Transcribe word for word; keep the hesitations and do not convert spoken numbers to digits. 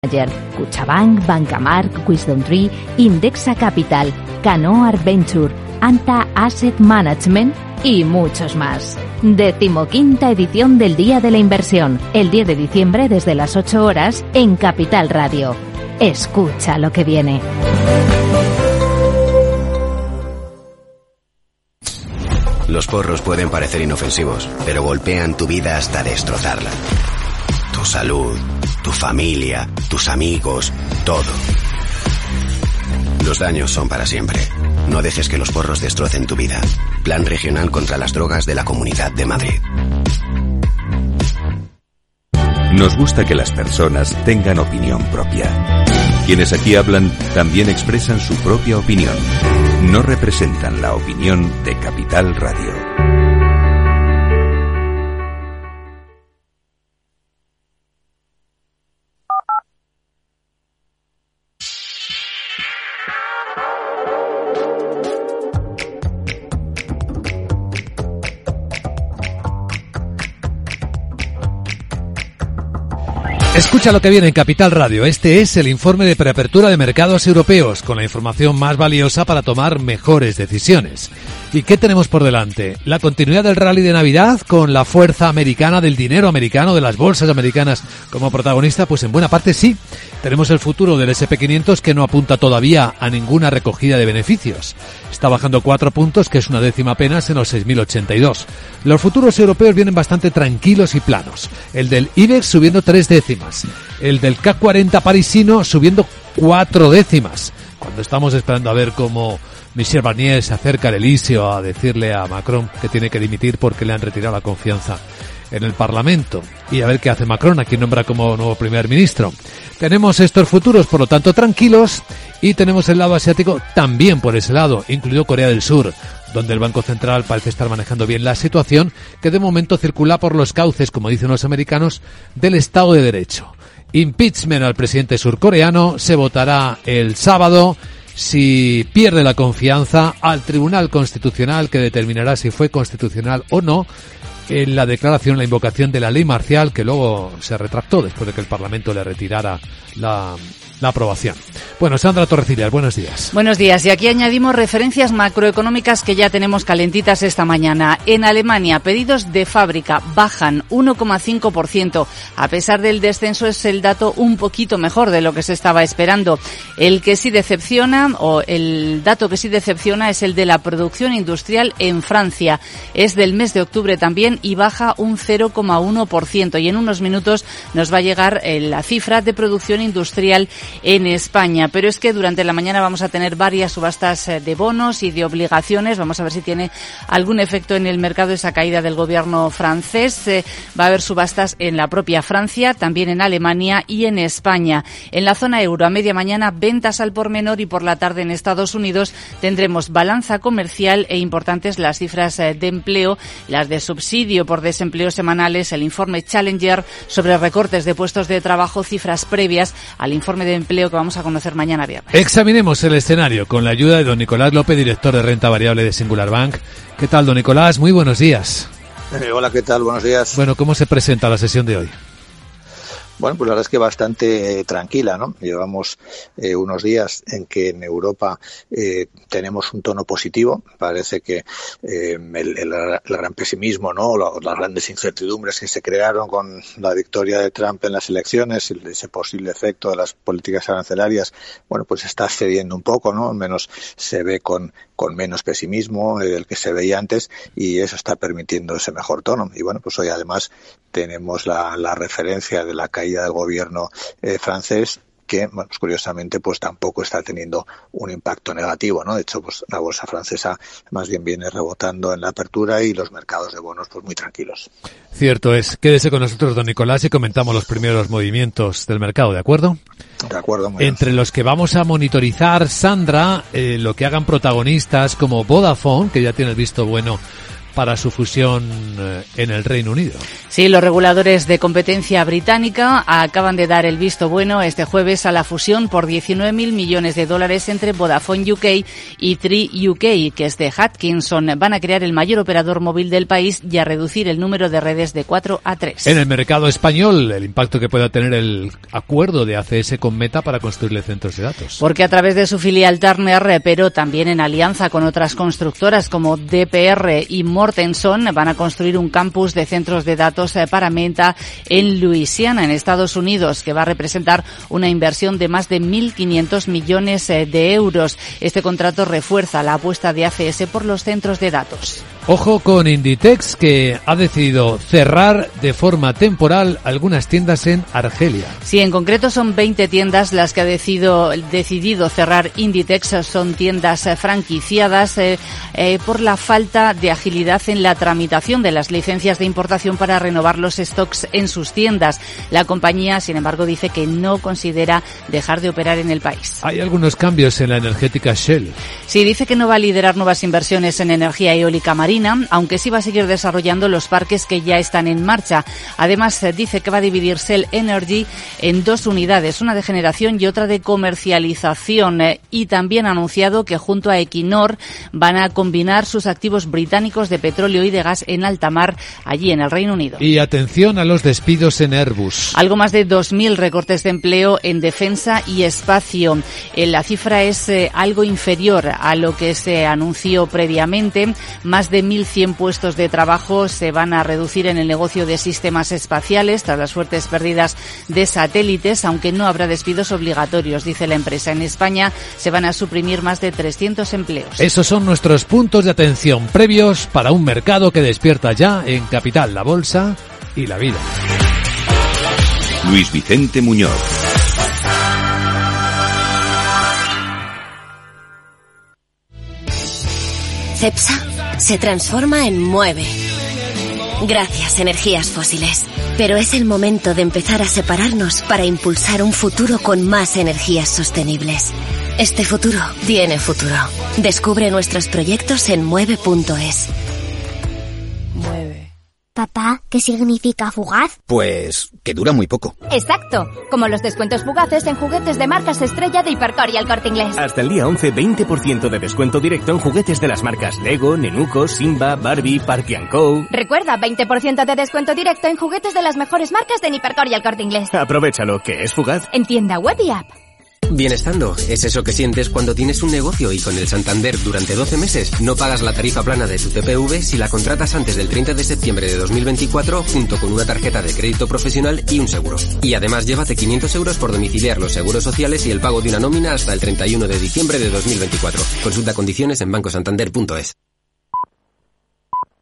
Cuchabank, Bancamark, Wisdom Tree, Indexa Capital, Canoa Adventure, Anta Asset Management y muchos más. Decimoquinta edición del Día de la Inversión, el diez de diciembre desde las ocho horas en Capital Radio. Escucha lo que viene. Los porros pueden parecer inofensivos, pero golpean tu vida hasta destrozarla. Tu salud, tu familia, tus amigos, todo. Los daños son para siempre. No dejes que los porros destrocen tu vida. Plan Regional contra las Drogas de la Comunidad de Madrid. Nos gusta que las personas tengan opinión propia. Quienes aquí hablan también expresan su propia opinión. No representan la opinión de Capital Radio. Escucha lo que viene en Capital Radio. Este es el informe de preapertura de mercados europeos, con la información más valiosa para tomar mejores decisiones. ¿Y qué tenemos por delante? La continuidad del rally de Navidad, con la fuerza americana, del dinero americano, de las bolsas americanas como protagonista. Pues en buena parte sí. Tenemos el futuro del ese and pe quinientos, que no apunta todavía a ninguna recogida de beneficios. Está bajando cuatro puntos, que es una décima apenas, en los seis mil ochenta y dos. Los futuros europeos vienen bastante tranquilos y planos. El del IBEX subiendo tres décimas. El del C A C cuarenta parisino subiendo cuatro décimas. Cuando estamos esperando a ver cómo Michel Barnier se acerca al Elíseo a decirle a Macron que tiene que dimitir porque le han retirado la confianza en el Parlamento. Y a ver qué hace Macron, a quien nombra como nuevo primer ministro. Tenemos estos futuros, por lo tanto, tranquilos, y tenemos el lado asiático también por ese lado, incluido Corea del Sur, donde el Banco Central parece estar manejando bien la situación, que de momento circula por los cauces, como dicen los americanos, del Estado de Derecho. Impeachment al presidente surcoreano, se votará el sábado. Si pierde la confianza, al Tribunal Constitucional, que determinará si fue constitucional o no en la declaración, la invocación de la ley marcial, que luego se retractó después de que el Parlamento le retirara la, la aprobación. Bueno, Sandra Torrecillas, buenos días. Buenos días, y aquí añadimos referencias macroeconómicas que ya tenemos calentitas esta mañana. En Alemania, pedidos de fábrica bajan uno coma cinco por ciento. A pesar del descenso, es el dato un poquito mejor de lo que se estaba esperando. El que sí decepciona, o el dato que sí decepciona, es el de la producción industrial en Francia. Es del mes de octubre también y baja un cero coma uno por ciento. Y en unos minutos nos va a llegar eh, la cifra de producción industrial en España. Pero es que durante la mañana vamos a tener varias subastas de bonos y de obligaciones. Vamos a ver si tiene algún efecto en el mercado esa caída del gobierno francés. Eh, va a haber subastas en la propia Francia, también en Alemania y en España. En la zona euro, a media mañana, ventas al por menor, y por la tarde en Estados Unidos tendremos balanza comercial e importantes las cifras eh, de empleo, las de subsidio por desempleo semanales, el informe Challenger sobre recortes de puestos de trabajo, cifras previas al informe de empleo que vamos a conocer mañana viernes. Examinemos el escenario con la ayuda de don Nicolás López, director de renta variable de Singular Bank. ¿Qué tal, don Nicolás? Muy buenos días. Eh, hola, ¿qué tal? Buenos días. Bueno, ¿cómo se presenta la sesión de hoy? Bueno, pues la verdad es que bastante eh, tranquila, ¿no? Llevamos eh, unos días en que en Europa eh, tenemos un tono positivo. Parece que eh, el, el, el gran pesimismo, ¿no? Las grandes incertidumbres que se crearon con la victoria de Trump en las elecciones, ese posible efecto de las políticas arancelarias, bueno, pues está cediendo un poco, ¿no? Al menos se ve con con menos pesimismo del que se veía antes, y eso está permitiendo ese mejor tono. Y bueno, pues hoy además tenemos la, la referencia de la caída del gobierno eh, francés, que, bueno, pues curiosamente, pues tampoco está teniendo un impacto negativo, ¿no? De hecho, pues la bolsa francesa más bien viene rebotando en la apertura y los mercados de bonos, pues muy tranquilos. Cierto es. Quédese con nosotros, don Nicolás, y comentamos los primeros movimientos del mercado, ¿de acuerdo? De acuerdo. Muy Entre bien. los que vamos a monitorizar, Sandra, eh, lo que hagan protagonistas como Vodafone, que ya tiene el visto bueno para su fusión en el Reino Unido. Sí, los reguladores de competencia británica acaban de dar el visto bueno este jueves a la fusión por diecinueve mil millones de dólares entre Vodafone U K y Three U K, que es de Hutchinson. Van a crear el mayor operador móvil del país y a reducir el número de redes de cuatro a tres. En el mercado español, el impacto que pueda tener el acuerdo de A C S con Meta para construirle centros de datos. Porque a través de su filial Turner, pero también en alianza con otras constructoras como D P R y Mortenson, van a construir un campus de centros de datos para Meta en Luisiana, en Estados Unidos, que va a representar una inversión de más de mil quinientos millones de euros. Este contrato refuerza la apuesta de A C S por los centros de datos. Ojo con Inditex, que ha decidido cerrar de forma temporal algunas tiendas en Argelia. Sí, en concreto son veinte tiendas las que ha decidido, decidido cerrar Inditex. Son tiendas franquiciadas eh, eh, por la falta de agilidad en la tramitación de las licencias de importación para renovar los stocks en sus tiendas. La compañía, sin embargo, dice que no considera dejar de operar en el país. Hay algunos cambios en la energética Shell. Sí, dice que no va a liderar nuevas inversiones en energía eólica marina, aunque sí va a seguir desarrollando los parques que ya están en marcha. Además, dice que va a dividir Shell Energy en dos unidades, una de generación y otra de comercialización. Y también ha anunciado que junto a Equinor van a combinar sus activos británicos de petróleo y de gas en alta mar, allí en el Reino Unido. Y atención a los despidos en Airbus. Algo más de dos mil recortes de empleo en defensa y espacio. Eh, la cifra es eh, algo inferior a lo que se anunció previamente. Más de mil cien puestos de trabajo se van a reducir en el negocio de sistemas espaciales tras las fuertes pérdidas de satélites, aunque no habrá despidos obligatorios, dice la empresa. En España se van a suprimir más de trescientos empleos. Esos son nuestros puntos de atención previos para un mercado que despierta ya en Capital, la bolsa y la vida. Luis Vicente Muñoz. Cepsa se transforma en Mueve. Gracias, energías fósiles. Pero es el momento de empezar a separarnos para impulsar un futuro con más energías sostenibles. Este futuro tiene futuro. Descubre nuestros proyectos en mueve punto es. Mueve. Papá, ¿qué significa fugaz? Pues que dura muy poco. Exacto, como los descuentos fugaces en juguetes de marcas estrella de Hipercor y El Corte Inglés. Hasta el día once, veinte por ciento de descuento directo en juguetes de las marcas Lego, Nenuco, Simba, Barbie, Parky and Co. Recuerda, veinte por ciento de descuento directo en juguetes de las mejores marcas de Hipercor y El Corte Inglés. Aprovéchalo, que es fugaz. En tienda web y app. Bienestando es eso que sientes cuando tienes un negocio y con el Santander durante doce meses no pagas la tarifa plana de tu T P V si la contratas antes del treinta de septiembre de dos mil veinticuatro junto con una tarjeta de crédito profesional y un seguro. Y además llévate quinientos euros por domiciliar los seguros sociales y el pago de una nómina hasta el treinta y uno de diciembre de dos mil veinticuatro. Consulta condiciones en banco santander punto es.